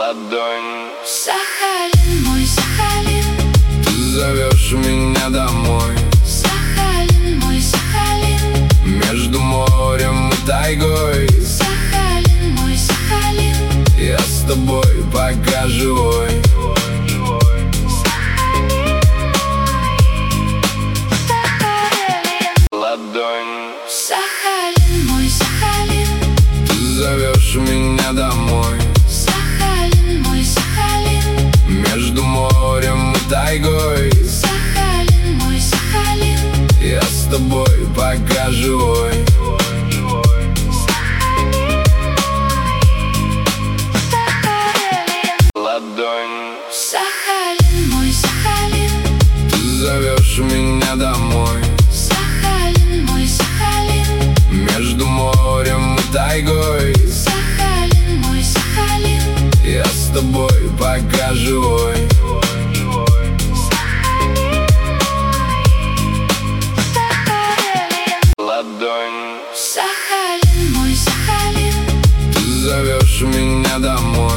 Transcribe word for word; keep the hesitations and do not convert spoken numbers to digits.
ладонь. Сахалин, мой Сахалин, Ты зовешь меня домой. Сахалин, мой Сахалин, Между морем и тайгой. Сахалин, мой Сахалин, Я с тобой пока живой. Ладонь. Сахалин, мой Сахалин, Ты зовешь меня домой. Сахалин, мой Сахалин, Между морем и тайгой. Сахалин, мой Сахалин, Я с тобой пока живой. Ладонь. Сахалин, мой Сахалин, Ты зовешь меня домой. Сахалин, мой Сахалин, Между морем и тайгой. Сахалин, мой Сахалин, Я с тобой пока живой. Ладонь. Сахалин, мой Сахалин, Ты зовешь меня домой.